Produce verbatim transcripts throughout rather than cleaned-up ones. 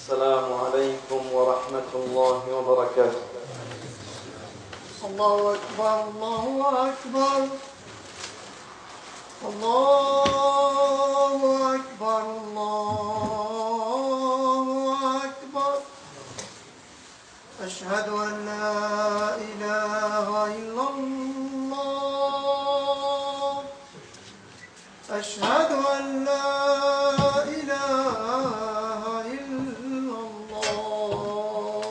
السلام عليكم ورحمة الله وبركاته. الله أكبر الله أكبر الله أكبر الله أكبر أشهد أن لا إله إلا الله أشهد أن لا إله إلا الله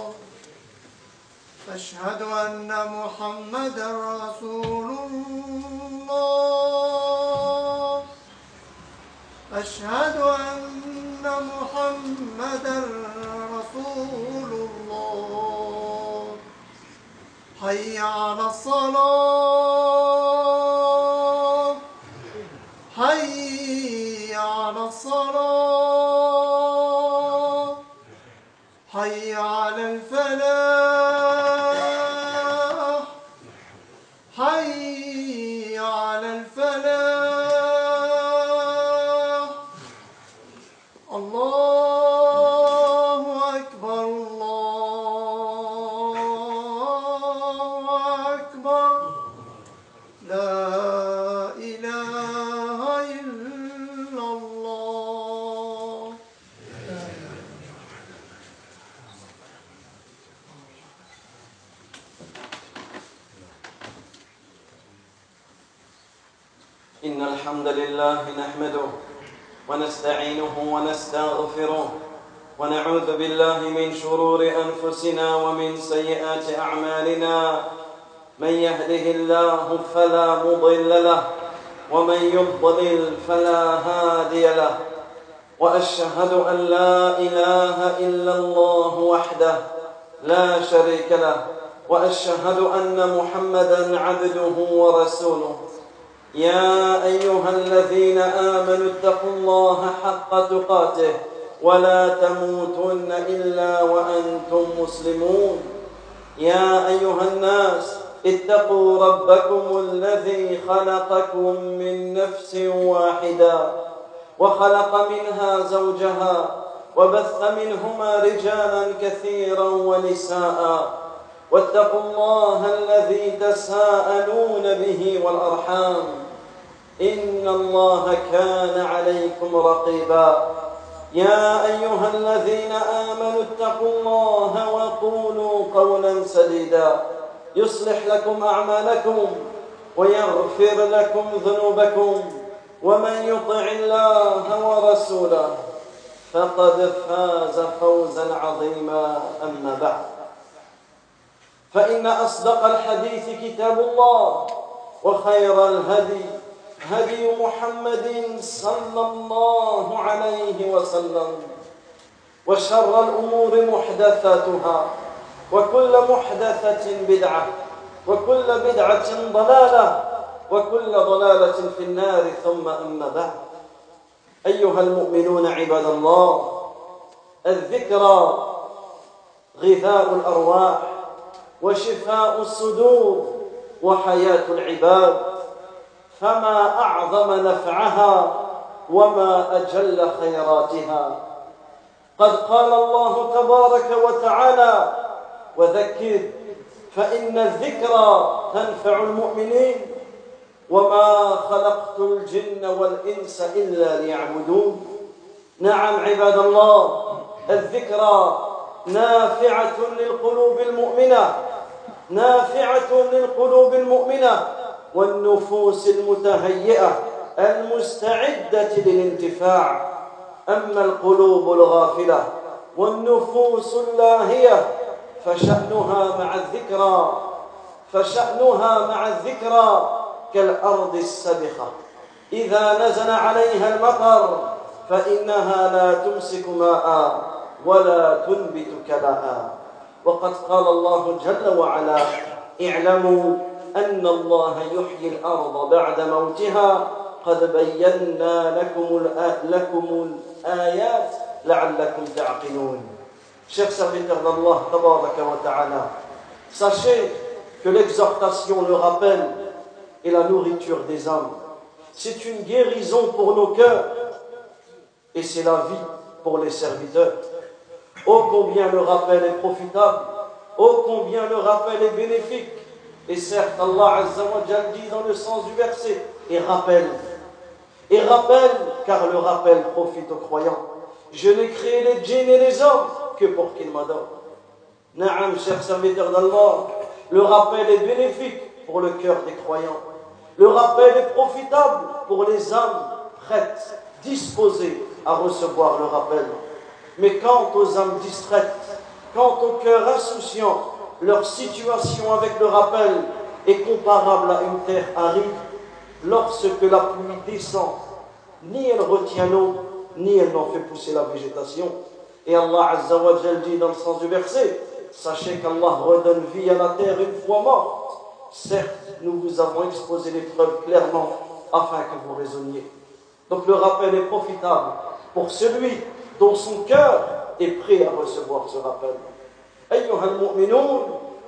أشهد أن محمدا رسول الله أشهد أن محمدا رسول الله حي على الصلاة حي على الصلاة حي على الفلاح حي على الفلاح الله أكبر الله أكبر لا إله إلا الله. إن الحمد لله نحمده ونستعينه ونستغفره ونعوذ بالله من شرور أنفسنا ومن سيئات أعمالنا. من يهده الله فلا مضل له ومن يضلل فلا هادي له، وأشهد أن لا إله إلا الله وحده لا شريك له، وأشهد أن محمدا عبده ورسوله. يا أيها الذين آمنوا اتقوا الله حق تقاته ولا تموتن إلا وأنتم مسلمون. يا أيها الناس اتقوا ربكم الذي خلقكم من نفس واحدة وخلق منها زوجها وبث منهما رجالا كثيرا ونساء، واتقوا الله الذي تساءلون به والأرحام إن الله كان عليكم رقيبا. يا أيها الذين آمنوا اتقوا الله وقولوا قولا سديدا يصلح لكم أعمالكم ويغفر لكم ذنوبكم، ومن يطع الله ورسوله فقد فاز فوزا عظيما. أما بعد، فإن أصدق الحديث كتاب الله، وخير الهدي هدي محمد صلى الله عليه وسلم، وشر الأمور محدثاتها، وكل محدثة بدعة، وكل بدعة ضلالة، وكل ضلالة في النار. ثم أما بعد، أيها المؤمنون عباد الله، الذكرى غذاء الأرواح وشفاء الصدور وحياة العباد، فما أعظم نفعها وما أجل خيراتها. قد قال الله تبارك وتعالى: وذكر فإن الذكرى تنفع المؤمنين وما خلقت الجن والإنس إلا ليعبدون. نعم عباد الله، الذكرى نافعة للقلوب المؤمنة، نافعة للقلوب المؤمنة والنفوس المتهيئة المستعدة للانتفاع. أما القلوب الغافلة والنفوس اللاهية فشأنها مع الذكرى فشأنها مع الذكرى كالأرض السبخة، إذا نزل عليها المطر فإنها لا تمسك ماء ولا تنبت كلاء. وقد قال الله جل وعلا: اعلموا أن الله يحيي الأرض بعد موتها قد بينا لكم لكم الآيات لعلكم تعقلون. Chers serviteurs d'Allah tabaraka wa ta'ala, sachez que l'exhortation, le rappel est la nourriture des âmes. C'est une guérison pour nos cœurs et c'est la vie pour les serviteurs. ô combien le rappel est profitable, ô combien le rappel est bénéfique. Et certes, Allah Azza wa Jal dit dans le sens du verset, et rappelle, et rappelle, car le rappel profite aux croyants. Je n'ai créé les djinns et les hommes que pour qu'ils m'adorent. Naam, chers serviteurs d'Allah, le rappel est bénéfique pour le cœur des croyants. Le rappel est profitable pour les âmes prêtes, disposées à recevoir le rappel. Mais quant aux âmes distraites, quant aux cœurs insouciants, leur situation avec le rappel est comparable à une terre aride. Lorsque la pluie descend, ni elle retient l'eau, ni elle n'en fait pousser la végétation. Et Allah Azza wa Jal dit dans le sens du verset, sachez qu'Allah redonne vie à la terre une fois morte. Certes, nous vous avons exposé les preuves clairement afin que vous raisonniez. Donc le rappel est profitable pour celui dont son cœur est prêt à recevoir ce rappel. أيها المؤمنون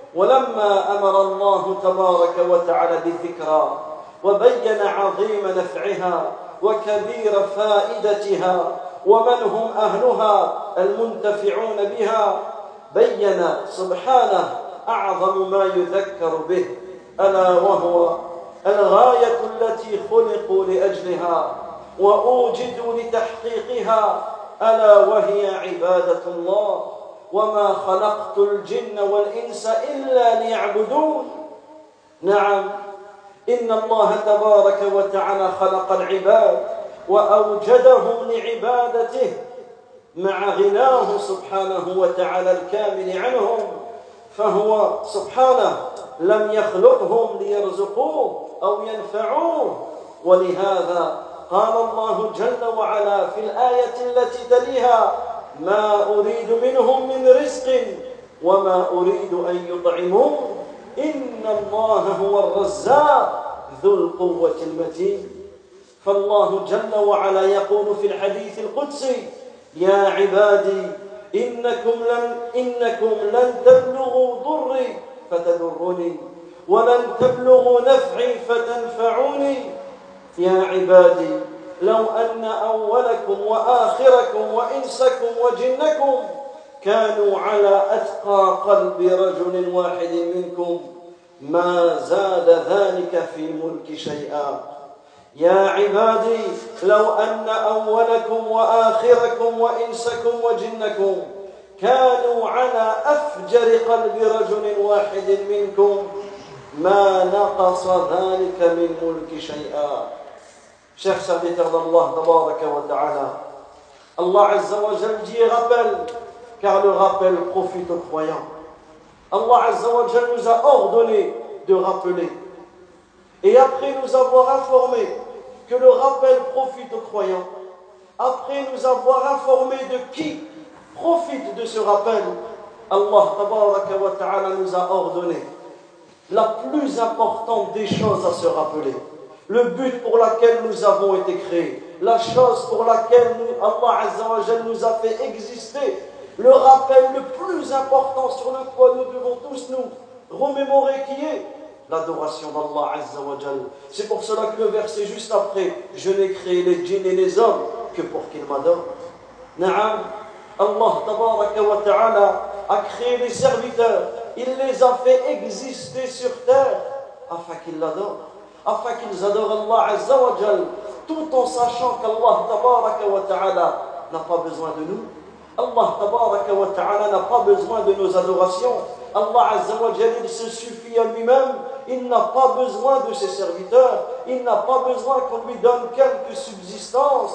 ولما أمر الله تبارك وتعالى بالذكرى وبين عظيم نفعها وكبير فائدتها ومن هم أهلها المنتفعون بها بين سبحانه أعظم ما يذكر به ألا وهو الغاية التي خلقوا لأجلها وأوجدوا لتحقيقها ألا وهي عبادة الله وما خلقت الجن والإنس إلا ليعبدون. نعم، إن الله تبارك وتعالى خلق العباد وأوجدهم لعبادته مع غناه سبحانه وتعالى الكامل عنهم، فهو سبحانه لم يخلقهم ليرزقوه أو ينفعوه. ولهذا قال الله جل وعلا في الآية التي تليها ما أريد منهم من رزق وما أريد أن يطعمون إن الله هو الرزاق ذو القوة المتين. فالله جل وعلا يقول في الحديث القدسي يا عبادي إنكم لن, إنكم لن تبلغوا ضري فتضرني ولن تبلغوا نفعي فتنفعوني. يا عبادي لو أن أولكم وآخركم وإنسكم وجنكم كانوا على أتقى قلب رجل واحد منكم ما زاد ذلك في ملك شيئا. يا عبادي لو أن أولكم وآخركم وإنسكم وجنكم كانوا على أفجر قلب رجل واحد منكم ما نقص ذلك من ملك شيئا. Chers serviteurs d'Allah, tabaraka wa ta'ala, Allah Azza wa Jal dit et rappelle, car le rappel profite aux croyants. Allah Azza wa Jal nous a ordonné de rappeler. Et après nous avoir informé que le rappel profite aux croyants, après nous avoir informé de qui profite de ce rappel, Allah tabaraka wa ta'ala nous a ordonné la plus importante des choses à se rappeler. Le but pour lequel nous avons été créés, la chose pour laquelle nous, Allah Azza wa Jal nous a fait exister, le rappel le plus important sur lequel nous devons tous nous remémorer qui est l'adoration d'Allah Azza wa Jal. C'est pour cela que le verset juste après, je n'ai créé les djinns et les hommes que pour qu'ils m'adorent. Naam, Allah tabaraka wa ta'ala a créé les serviteurs, il les a fait exister sur terre afin qu'ils l'adorent, afin qu'ils adorent Allah Azza wa Jal, tout en sachant qu'Allah tabaraka wa ta'ala n'a pas besoin de nous. Allah tabaraka wa ta'ala n'a pas besoin de nos adorations. Allah Azza wa Jal, il se suffit à lui-même, il n'a pas besoin de ses serviteurs, il n'a pas besoin qu'on lui donne quelque subsistance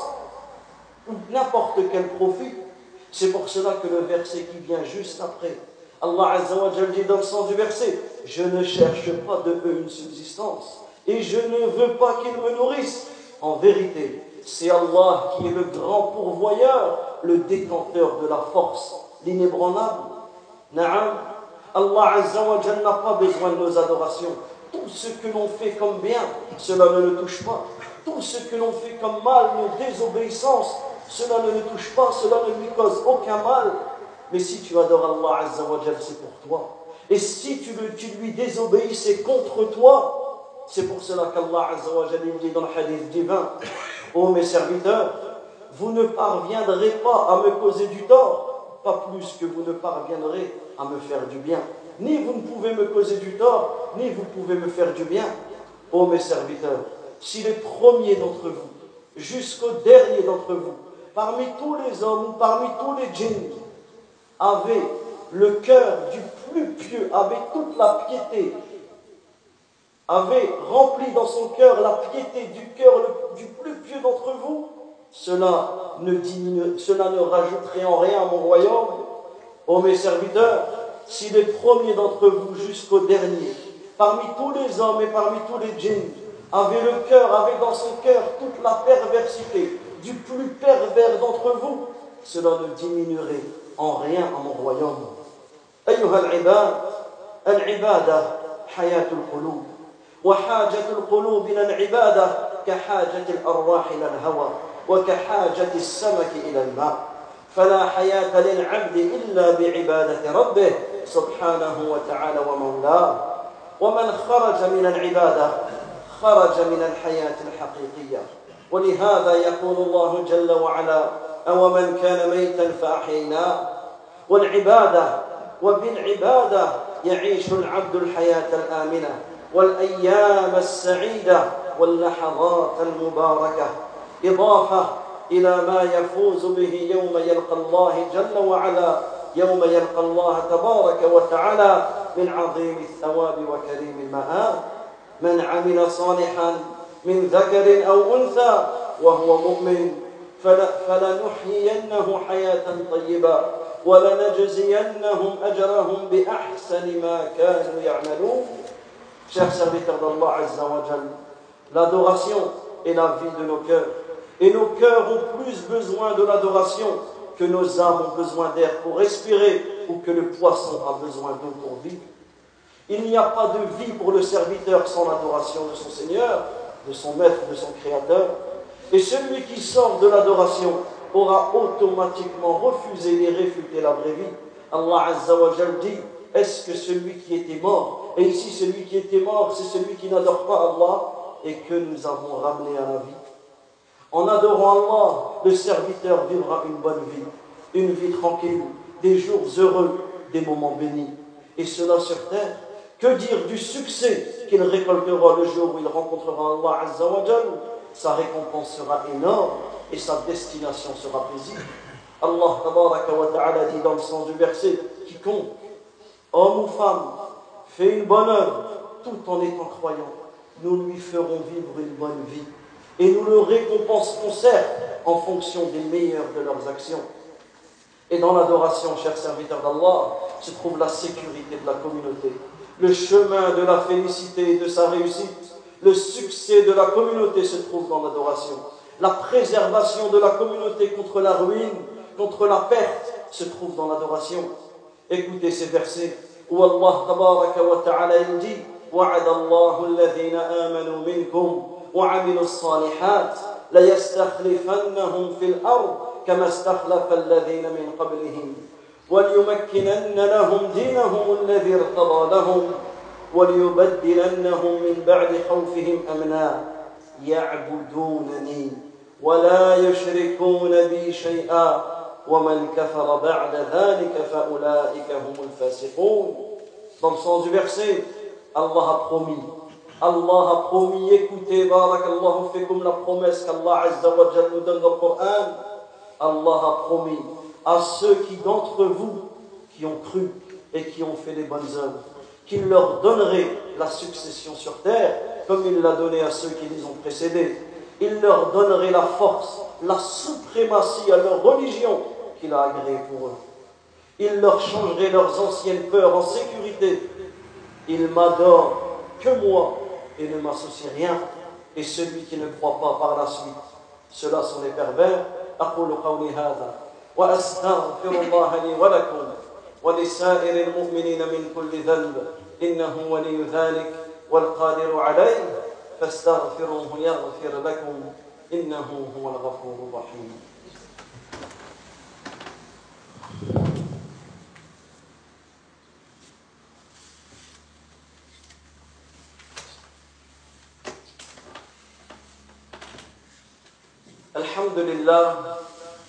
ou n'importe quel profit. C'est pour cela que le verset qui vient juste après, Allah Azza wa Jal dit dans le sens du verset, je ne cherche pas de eux une subsistance et je ne veux pas qu'ils me nourrissent. En vérité, c'est Allah qui est le grand pourvoyeur, le détenteur de la force, l'inébranlable. Naam, Allah Azza wa Jal n'a pas besoin de nos adorations. Tout ce que l'on fait comme bien, cela ne le touche pas. Tout ce que l'on fait comme mal, nos désobéissances, cela ne le touche pas, cela ne lui cause aucun mal. Mais si tu adores Allah Azza wa Jal, c'est pour toi. Et si tu, le, tu lui désobéis, c'est contre toi. C'est pour cela qu'Allah Azza wa Jal dit dans le hadith divin, ô mes serviteurs, vous ne parviendrez pas à me causer du tort pas plus que vous ne parviendrez à me faire du bien. Ni vous ne pouvez me causer du tort, ni vous pouvez me faire du bien. Ô mes serviteurs, si les premiers d'entre vous, jusqu'aux derniers d'entre vous, parmi tous les hommes ou parmi tous les djinns, avaient le cœur du plus pieux, avaient toute la piété, avaient rempli dans son cœur la piété du cœur le, du plus pieux d'entre vous, cela ne, diminue, cela ne rajouterait en rien à mon royaume. Ô mes serviteurs, si les premiers d'entre vous jusqu'aux derniers, parmi tous les hommes et parmi tous les djinns, avaient le cœur, avaient dans son cœur toute la perversité du plus pervers d'entre vous, cela ne diminuerait en rien à mon royaume. أيها العباد العبادة حياة القلوب وحاجة القلوب إلى العبادة كحاجة الأرواح إلى الهوى وكحاجة السمك إلى الماء فلا حياة للعبد إلا بعبادة ربه سبحانه وتعالى ومولاه ومن خرج من العبادة خرج من الحياة الحقيقية ولهذا يقول الله جل وعلا أومن كان ميتا فأحييناه والعبادة وبالعبادة يعيش العبد الحياة الآمنة والأيام السعيدة واللحظات المباركة إضافة إلى ما يفوز به يوم يلقى الله جل وعلا يوم يلقى الله تبارك وتعالى من عظيم الثواب وكريم المآب من عمل صالحا من ذكر أو أنثى وهو مؤمن فلنحيينه حياة طيبة ولنجزينهم أجرهم بأحسن ما كانوا يعملون. Chers serviteurs d'Allah Azza wa Jal, l'adoration est la vie de nos cœurs. Et nos cœurs ont plus besoin de l'adoration que nos âmes ont besoin d'air pour respirer ou que le poisson a besoin d'eau pour vivre. Il n'y a pas de vie pour le serviteur sans l'adoration de son Seigneur, de son Maître, de son Créateur. Et celui qui sort de l'adoration aura automatiquement refusé et réfuté la vraie vie. Allah Azza wa Jal dit, est-ce que celui qui était mort, et ici celui qui était mort, c'est celui qui n'adore pas Allah et que nous avons ramené à la vie. En adorant Allah, le serviteur vivra une bonne vie, une vie tranquille, des jours heureux, des moments bénis. Et cela sur terre. Que dire du succès qu'il récoltera le jour où il rencontrera Allah Azza wa Jal? Sa récompense sera énorme et sa destination sera paisible. Allah tabaraka wa ta'ala dit dans le sens du verset, quiconque, homme ou femme, fait une bonne œuvre tout en étant croyant, nous lui ferons vivre une bonne vie et nous le récompenserons certes en fonction des meilleures de leurs actions. Et dans l'adoration, chers serviteurs d'Allah, se trouve la sécurité de la communauté, le chemin de la félicité et de sa réussite. Le succès de la communauté se trouve dans l'adoration. La préservation de la communauté contre la ruine, contre la perte, se trouve dans l'adoration. Écoutez ces versets où Allah tabaraka wa ta'ala il dit وَعَدَ اللَّهُ الَّذِينَ آمَنُوا مِنْكُمْ وَعَمِلُوا الصَّالِحَاتِ لَيَسْتَخْلِفَنَّهُمْ فِي الْأَرْضِ كَمَا اسْتَخْلَفَ الَّذِينَ مِنْ قَبْلِهِمْ وَلْيُمَكِّنَنَّ لَهُمْ دِينَهُمُ الَّذِي ارْتَضَىٰ لَهُمْ وَلْيُبَدِّلَنَّهُمْ مِنْ بَعْدِ خَوْفِهِمْ أَمْنًا يَعْبُدُونَنِي وَلَا يُشْرِكُونَ بِي شَيْئًا وَمَنْ كَفَرَ بَعْدَ ذَلِكَ فَأُولَٰئِكَ هُمُ الْفَاسِقُونَ. Dans le sens du verset, Allah a promis, Allah a promis, écoutez, barakallahu fikum, la promesse qu'Allah Azza wa Jal nous donne dans le Coran. Allah a promis à ceux qui d'entre vous qui ont cru et qui ont fait les bonnes œuvres, qu'il leur donnerait la succession sur terre, comme il l'a donné à ceux qui les ont précédés. Il leur donnerait la force, la suprématie à leur religion qu'il a agréée pour eux. Il leur changerait leurs anciennes peurs en sécurité. Ils m'adorent que moi et ne m'associent rien. Et celui qui ne croit pas par la suite, ceux-là sont les pervers. أقول قولي هذا وأستغفر الله لي ولكم ولسائر المؤمنين من كل ذنب إنه ولي ذلك والقادر عليه فاستغفروه يغفر لكم إنه هو الغفور الرحيم. الحمد لله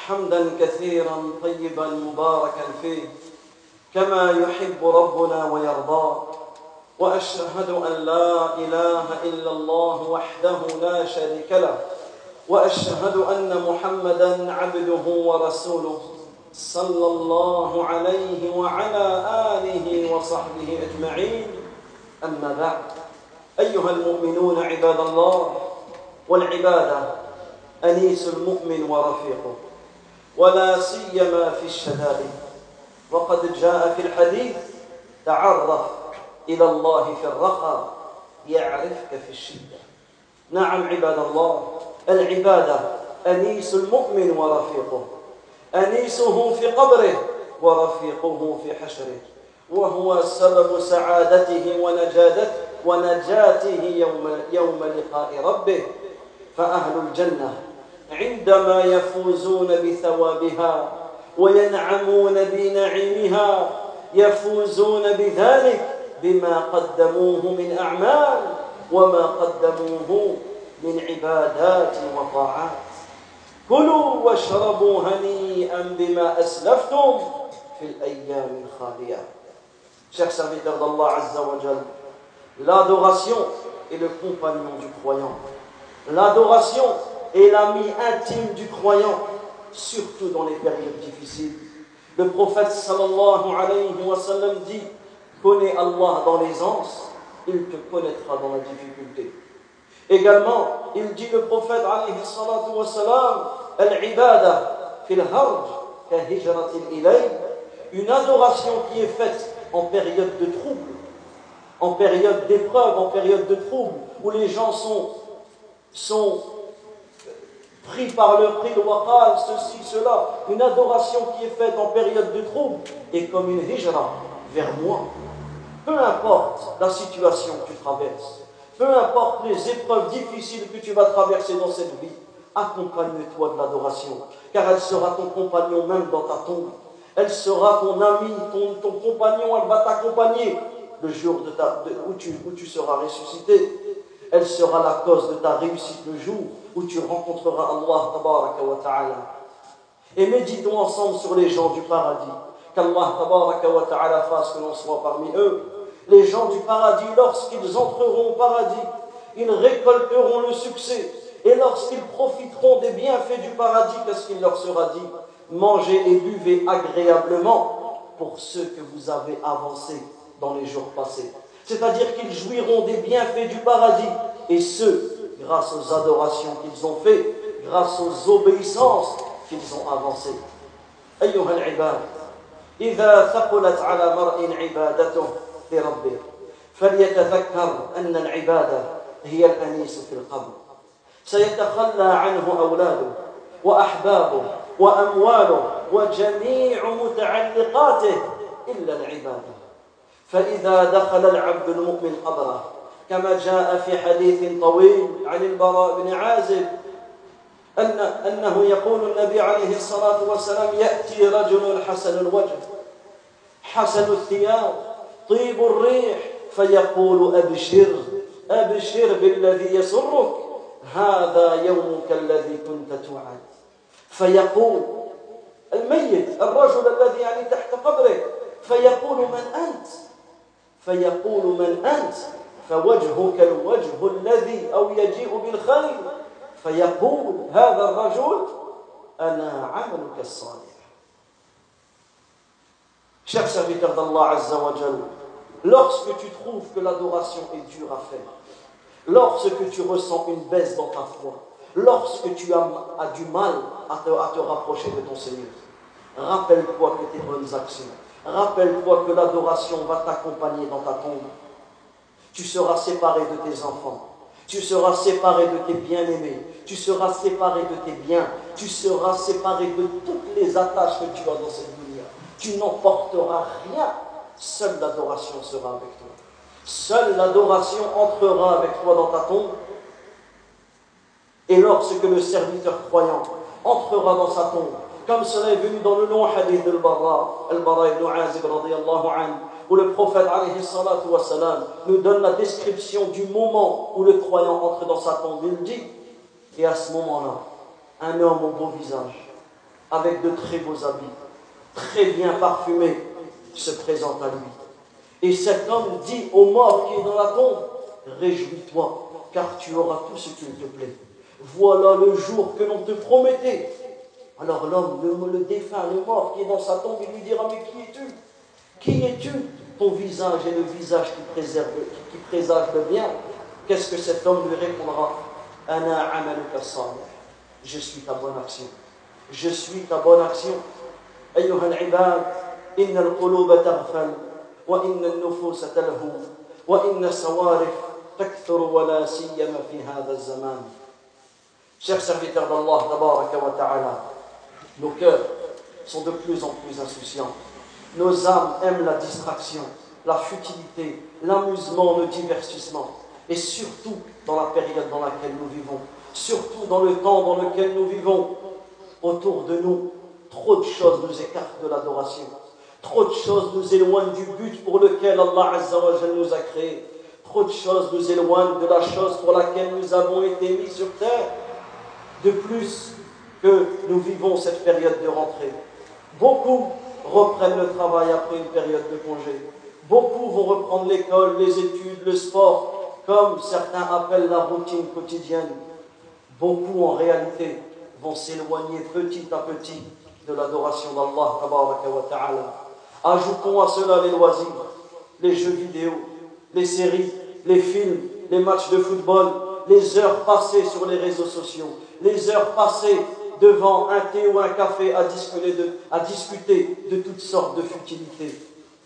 حمدا كثيرا طيبا مباركا فيه كما يحب ربنا ويرضى. وأشهد أن لا إله إلا الله وحده لا شريك له، وأشهد أن محمدا عبده ورسوله صلى الله عليه وعلى آله وصحبه أجمعين. أما بعد، أيها المؤمنون عباد الله، والعبادة أنيس المؤمن ورفيقه، ولا سيما في الشدائد. وقد جاء في الحديث: تعرف إلى الله في الرخاء يعرفك في الشدة. نعم عباد الله، العبادة أنيس المؤمن ورفيقه، أنيسه في قبره ورفيقه في حشره، وهو سبب سعادته ونجادته ونجاته يوم, يوم لقاء ربه. فأهل الجنة عندما يفوزون بثوابها وينعمون بنعيمها يفوزون بذلك بما قدموه من أعمال وما قدموه من عبادات وطاعات. كلوا واشربوا هنيئا بما أسلفتم في الأيام الخالية. Chers serviteurs d'Allah Azza wa Jal, l'adoration est le compagnon du croyant. L'adoration est l'ami intime du croyant, surtout dans les périodes difficiles. Le prophète sallallahu alayhi wa sallam dit: connais Allah dans l'aisance, il te connaîtra dans la difficulté. Également, il dit le prophète alayhi salatu wa salam: al-ibada fil harj ka hijratin ilay, une adoration qui est faite en période de trouble, en période d'épreuve, en période de trouble, où les gens sont, sont pris par le prix de waqal, ceci, cela. Une adoration qui est faite en période de trouble est comme une hijra vers moi. Peu importe la situation que tu traverses, peu importe les épreuves difficiles que tu vas traverser dans cette vie, accompagne-toi de l'adoration, car elle sera ton compagnon même dans ta tombe. Elle sera ton ami, ton, ton compagnon, elle va t'accompagner le jour de ta, de, où, tu, où tu seras ressuscité. Elle sera la cause de ta réussite le jour où tu rencontreras Allah tabaraka wa ta'ala. Et méditons ensemble sur les gens du paradis. Qu'Allah tabaraka wa ta'ala fasse que l'on soit parmi eux. Les gens du paradis, lorsqu'ils entreront au paradis, ils récolteront le succès. Et lorsqu'ils profiteront des bienfaits du paradis, qu'est-ce qu'il leur sera dit? Mangez et buvez agréablement pour ceux que vous avez avancés dans les jours passés. C'est-à-dire qu'ils jouiront des bienfaits du paradis, et ceux, grâce aux adorations qu'ils ont fait, grâce aux obéissances qu'ils ont avancées. أيها العباد، إذا ثقلت على مرء عبادته لربه فليتذكر أن العبادة هي الأنيس في القبر. سيتخلى عنه أولاده وأحبابه وأمواله وجميع متعلقاته إلا العبادة. فإذا دخل العبد المؤمن قبره كما جاء في حديث طويل عن البراء بن عازب أن أنه يقول النبي عليه الصلاة والسلام: يأتي رجل حسن الوجه حسن الثياب طيب الريح فيقول: أبشر أبشر بالذي يسرك، هذا يومك الذي كنت توعد. فيقول الميت، الرجل الذي يعني تحت قبره، فيقول: من أنت؟ فيقول: من أنت؟ فوجهك الوجه الذي أو يجيء بالخير، فيقول هذا الرجل: أنا عملك الصالح. Chers serviteurs d'Allah Azza wa Jal, lorsque tu trouves que l'adoration est dure à faire, lorsque tu ressens une baisse dans ta foi, lorsque tu as, as du mal à te, à te rapprocher de ton Seigneur, rappelle-toi que tes bonnes actions, rappelle-toi que l'adoration va t'accompagner dans ta tombe. Tu seras séparé de tes enfants, tu seras séparé de tes bien-aimés, tu seras séparé de tes biens, tu seras séparé de toutes les attaches que tu as dans cette dunya. Tu n'emporteras rien, seule l'adoration sera avec toi. Seule l'adoration entrera avec toi dans ta tombe. Et lorsque le serviteur croyant entrera dans sa tombe, comme cela est venu dans le long hadith de Al-Bara, Al-Bara ibn Azib radiyallahu anhu, où le prophète alayhi salatu wa salam nous donne la description du moment où le croyant entre dans sa tombe. Il dit, et à ce moment-là, un homme au beau visage, avec de très beaux habits, très bien parfumé, se présente à lui. Et cet homme dit au mort qui est dans la tombe, réjouis-toi, car tu auras tout ce qu'il te plaît. Voilà le jour que l'on te promettait. Alors l'homme, le, le défunt, le mort qui est dans sa tombe, il lui dira, mais qui es-tu? Qui es-tu? Ton visage est le visage qui, préserve, qui, qui présage le bien. Qu'est-ce que cet homme lui répondra? Ana amaluka salih. Je suis ta bonne action. Je suis ta bonne action. أيها العباد إن القلوب تغفل وإن النفوس تلهو وإن الصوارف تكثر ولا سيما في هذا الزمان. Chers serviteurs d'Allah tabaraka wa ta'ala, nos cœurs sont de plus en plus insouciants. Nos âmes aiment la distraction, la futilité, l'amusement, le divertissement. Et surtout dans la période dans laquelle nous vivons, surtout dans le temps dans lequel nous vivons, autour de nous, trop de choses nous écartent de l'adoration. Trop de choses nous éloignent du but pour lequel Allah Azza wa Jalla nous a créés. Trop de choses nous éloignent de la chose pour laquelle nous avons été mis sur terre. De plus que nous vivons cette période de rentrée, beaucoup reprennent le travail après une période de congé. Beaucoup vont reprendre l'école, les études, le sport, comme certains appellent la routine quotidienne. Beaucoup en réalité vont s'éloigner petit à petit de l'adoration d'Allah tabaraka wa ta'ala. Ajoutons à cela les loisirs, les jeux vidéo, les séries, les films, les matchs de football, les heures passées sur les réseaux sociaux, les heures passées devant un thé ou un café à discuter de, à discuter de toutes sortes de futilités.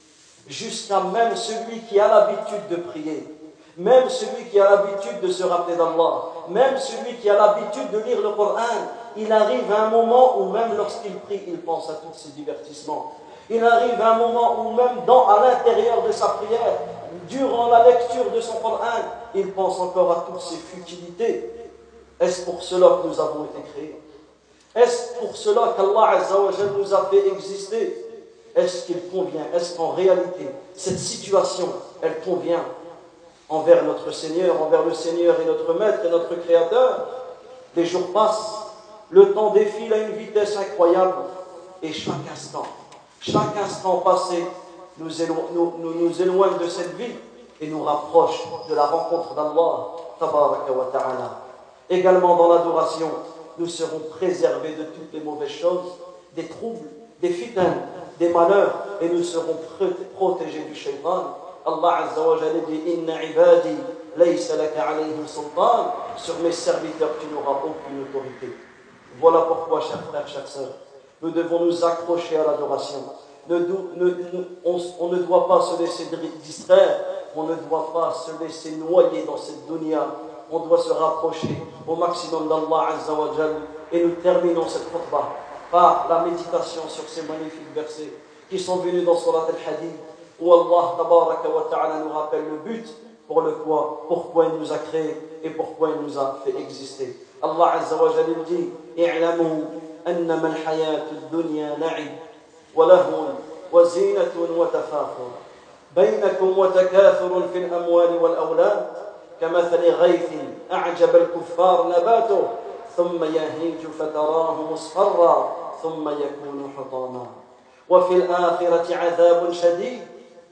Jusqu'à même celui qui a l'habitude de prier, même celui qui a l'habitude de se rappeler d'Allah, même celui qui a l'habitude de lire le Coran, il arrive à un moment où même lorsqu'il prie, il pense à tous ses divertissements. Il arrive à un moment où même dans, à l'intérieur de sa prière, durant la lecture de son Coran, il pense encore à toutes ses futilités. Est-ce pour cela que nous avons été créés? Est-ce pour cela qu'Allah Azza wa Jalla nous a fait exister? Est-ce qu'il convient? Est-ce qu'en réalité, cette situation, elle convient envers notre Seigneur, envers le Seigneur et notre Maître et notre Créateur? Les jours passent, le temps défile à une vitesse incroyable, et chaque instant, chaque instant passé nous, élo- nous, nous, nous éloigne de cette vie et nous rapproche de la rencontre d'Allah tabaraka wa ta'ala. Également dans l'adoration, nous serons préservés de toutes les mauvaises choses, des troubles, des fitans, des malheurs, et nous serons protégés du shaytan. Allah Azza wa Jalla dit Inna ibadi laysa laka alayhim sultan. Sur mes serviteurs, tu n'auras aucune autorité. Voilà pourquoi, chers frères, chères sœurs, nous devons nous accrocher à l'adoration. Ne, ne, ne, on, on ne doit pas se laisser distraire, on ne doit pas se laisser noyer dans cette dunya. On doit se rapprocher au maximum d'Allah Azza wa Jalla. Et nous terminons cette khutbah par la méditation sur ces magnifiques versets qui sont venus dans Surat al-Hadid, où Allah tabaraka wa ta'ala nous rappelle le but pour le quoi, pourquoi il nous a créés et pourquoi il nous a fait exister. Allah Azza wa Jalla dit i'lamu annama al-hayatu ad-dunya la'ib wa lahwun wa zinatun wa tafakhur bainakum wa takathurun fil amwali wal awlad كمثل غيث أعجب الكفار نباته ثم يهيج فتراه مصفرا ثم يكون حطاما وفي الآخرة عذاب شديد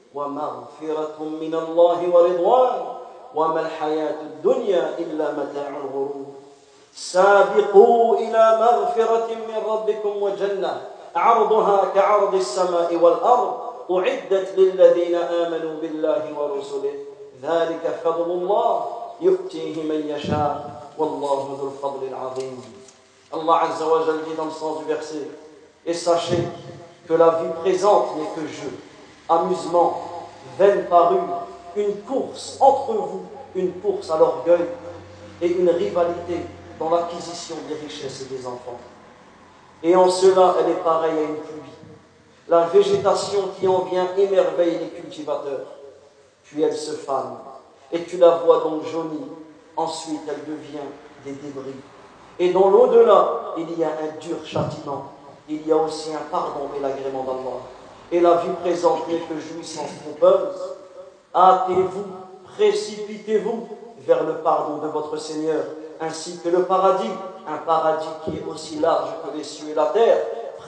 ومغفرة من الله ورضوان وما الحياة الدنيا إلا متاع الغرور سابقوا إلى مغفرة من ربكم وجنة عرضها كعرض السماء والأرض أعدت للذين آمنوا بالله ورسله ذلك فضل الله يؤتيه من يشاء والله ذو الفضل العظيم. Allah Azza wa Jalla dit dans le sens du verset: et sachez que la vie présente n'est que jeu, amusement, vaine parure, une course entre vous, une course à l'orgueil et une rivalité dans l'acquisition des richesses et des enfants. Et en cela, elle est pareille à une pluie. La végétation qui en vient émerveille les cultivateurs. Puis elle se fane, et tu la vois donc jaunie. Ensuite, elle devient des débris. Et dans l'au-delà, il y a un dur châtiment. Il y a aussi un pardon et l'agrément d'Allah. Et la vie présente n'est que jouissance trompeuse. Hâtez-vous, précipitez-vous vers le pardon de votre Seigneur, ainsi que le paradis, un paradis qui est aussi large que les cieux et la terre,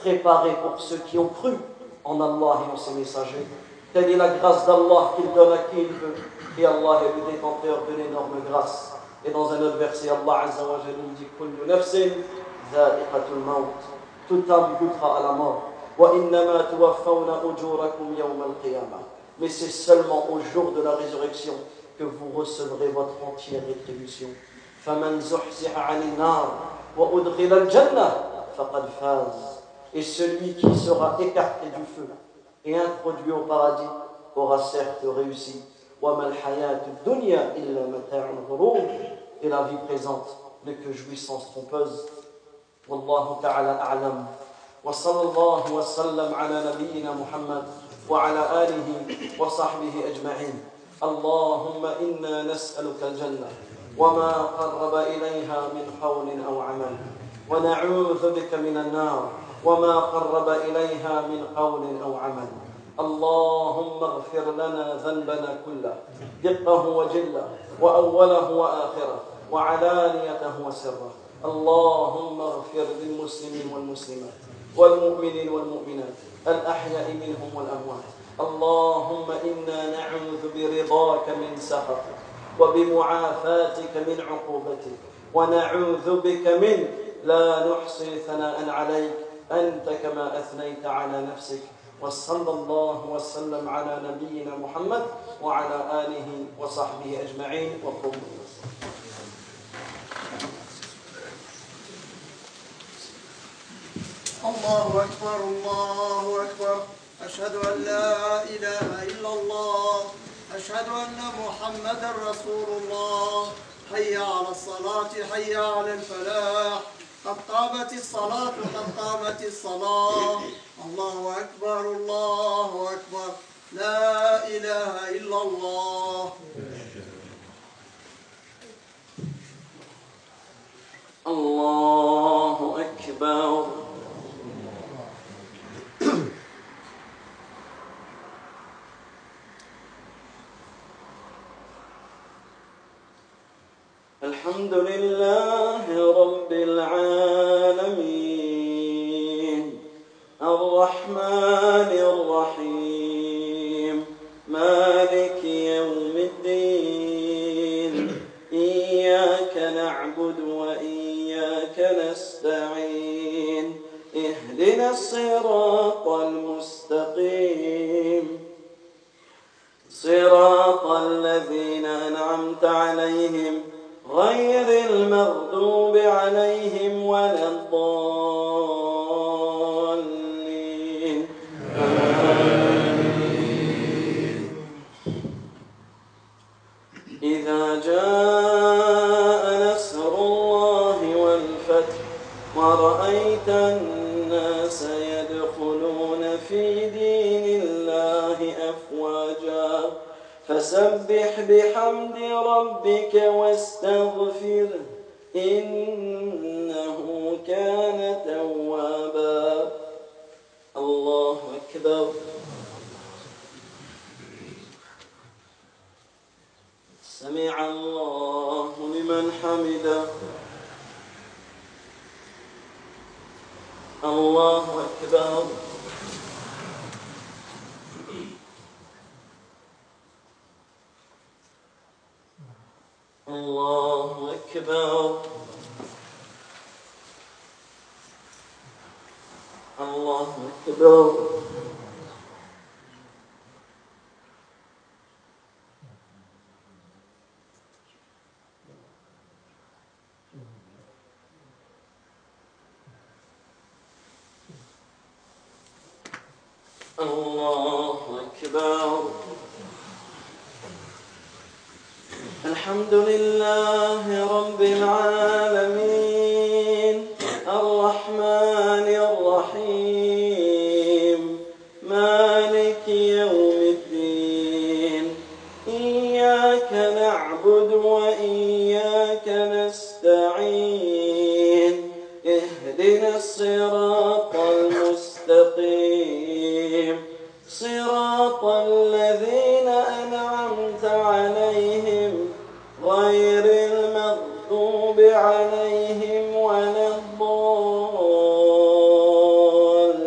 préparée pour ceux qui ont cru en Allah et en ses messagers. Telle est la grâce d'Allah qu'il donne à qui il veut. Et Allah est le détenteur de l'énorme grâce. Et dans un autre verset, Allah Azza wa Jalla nous dit Kullu nafsin dha'iqatul maut. Toute âme goûtera à la mort. Wa innama tuwaffawna ujurakum yawm al-qiyamah. Mais c'est seulement au jour de la résurrection que vous recevrez votre entière rétribution. فَمَنْ زُحْزِحَ عَنِ النَّارِ وَأُدْخِلَ الْجَنَّةِ فَقَدْ فَازَ. Et celui qui sera écarté du feu et introduit au paradis aura certes réussi. وَمَا الْحَيَاةُ الدُّنْيَا إِلَّا مَتَاعُ الْغُرُورِ. Et la vie présente n'est que jouissance trompeuse. Wallahu ta'ala a'lam. وصلى الله وسلم على نبينا محمد وعلى آله وصحبه أجمعين. اللهم إنا نسألك الجنة وما قرب إليها من قول أو عمل ونعوذ بك من النار وما قرب إليها من قول أو عمل. اللهم اغفر لنا ذنبنا كله دقه وجله وأوله وآخره وعلانيته وسره. اللهم اغفر للمسلمين والمسلمات والمؤمنين والمؤمنات الأحياء منهم والأموات. اللهم إنا نعوذ برضاك من سخطك وبمعافاتك من عقوبتك ونعوذ بك من لا نحصي ثناء عليك أنت كما أثنيت على نفسك. وصلى الله وسلم على نبينا محمد وعلى آله وصحبه أجمعين. وقوموا. الله أكبر الله أكبر. أشهد أن لا إله إلا الله. أشهد أن محمدا رسول الله. حي على الصلاة حي على الفلاح. قد قامت الصلاة قد قامت الصلاة. الله أكبر الله أكبر. لا إله إلا الله. الله أكبر. الحمد لله رب العالمين الرحمن الرحيم مالك يوم الدين. إياك نعبد وإياك نستعين. اهدنا الصراط المستقيم صراط الذين أنعمت عليهم غير المغضوب عليهم ولا الضالين. آمين. إذا جاء نصر الله والفتح ورأيت الناس يدخلون في دين الله أفواجا فسبح بحمد ربك واستغفره إنه كان توابا. الله أكبر. سمع الله لمن حمده. الله أكبر. الله أكبر. الله أكبر. الله أكبر. الحمد لله رب العالمين الرحمن الرحيم مالك يوم الدين. إياك نعبد وإياك نستعين. اهدنا الصراط المستقيم صراط الذين أنعمت عليهم غير المغضوب عليهم ولا الضالين.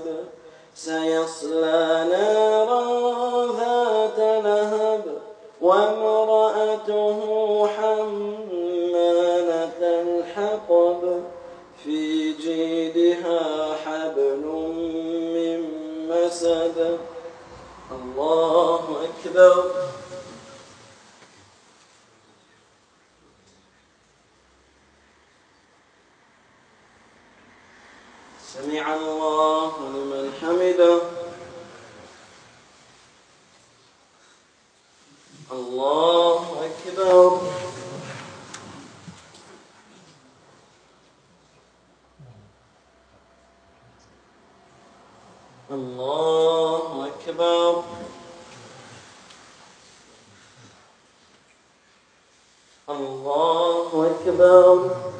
لهب سيصلى نارا ذات لهب وامرأته حمالة الحطب في جيدها حبل من مسد. الله أكبر. سمع الله لمن حمده. الله أكبر. الله أكبر. الله أكبر.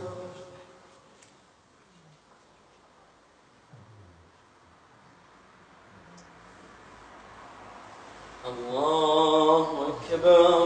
الله أكبر.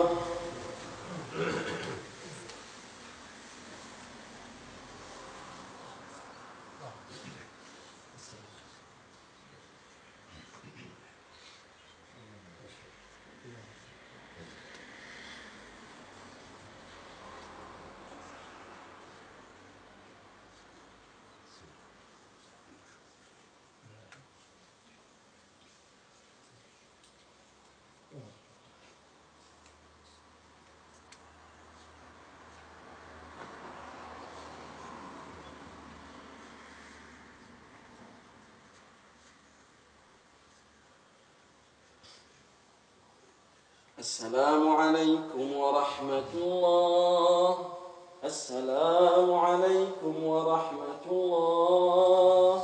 السلام عليكم ورحمة الله. السلام عليكم ورحمة الله.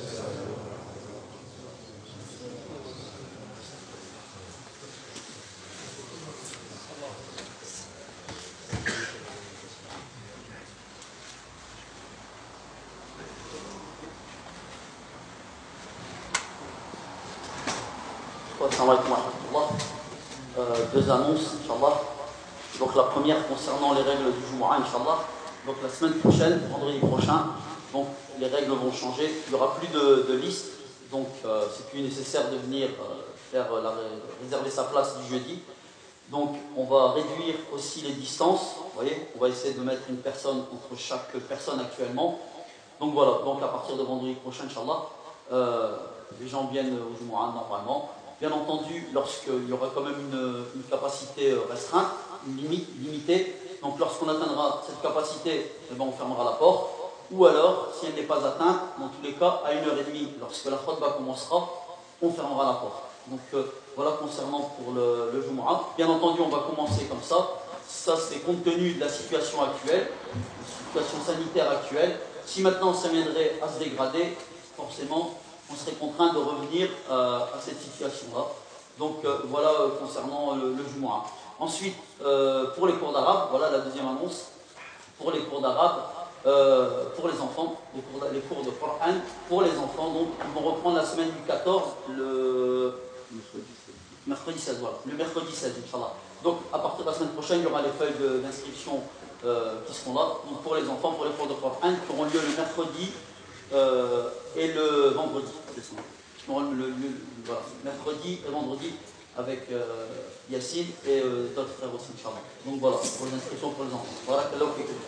السلام عليكم ورحمة الله. Euh, deux annonces, Inch'Allah. Donc la première concernant les règles du Jumu'ah, Inch'Allah. Donc la semaine prochaine, vendredi prochain, donc les règles vont changer. Il n'y aura plus de, de liste, donc euh, c'est plus nécessaire de venir euh, faire la, réserver sa place du jeudi. Donc on va réduire aussi les distances. Vous voyez, on va essayer de mettre une personne entre chaque personne actuellement. Donc voilà, donc à partir de vendredi prochain, Inch'Allah, euh, les gens viennent au Jumu'ah normalement. Bien entendu, lorsqu'il y aura quand même une, une capacité restreinte, une limite limitée, donc lorsqu'on atteindra cette capacité, eh bien on fermera la porte, ou alors, si elle n'est pas atteinte, dans tous les cas, à une heure trente, lorsque la khutba commencera, on fermera la porte. Donc euh, voilà concernant pour le, le Jumu'ah. Bien entendu, on va commencer comme ça. Ça, c'est compte tenu de la situation actuelle, la situation sanitaire actuelle. Si maintenant ça viendrait à se dégrader, forcément, on serait contraint de revenir euh, à cette situation-là. Donc euh, voilà euh, concernant le, le Jumu'ah. Ensuite, euh, pour les cours d'arabe, voilà la deuxième annonce. Pour les cours d'arabe, euh, pour les enfants, les cours, les cours de Coran, pour les enfants, donc ils vont reprendre la semaine du quatorze, le mercredi seize, voilà, le mercredi seize, Inch'Allah. Donc à partir de la semaine prochaine, il y aura les feuilles d'inscription euh, qui seront là, donc pour les enfants, pour les cours de Coran, qui auront lieu le mercredi Euh, et le vendredi, le, le, le, voilà, mercredi et vendredi avec euh, Yassine et euh, d'autres frères aussi, Inch'Allah. Donc voilà, pour les inscriptions pour les enfants. Voilà, qu'Allah vous fait.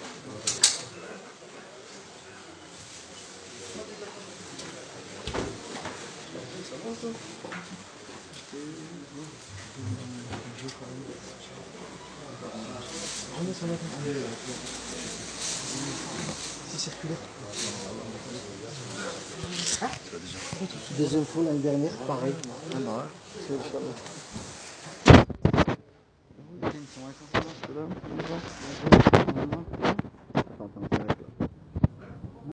C'est circulaire. Ah, deuxième fois l'année dernière, pareil. Ah bah ouais. C'est Attends, attends,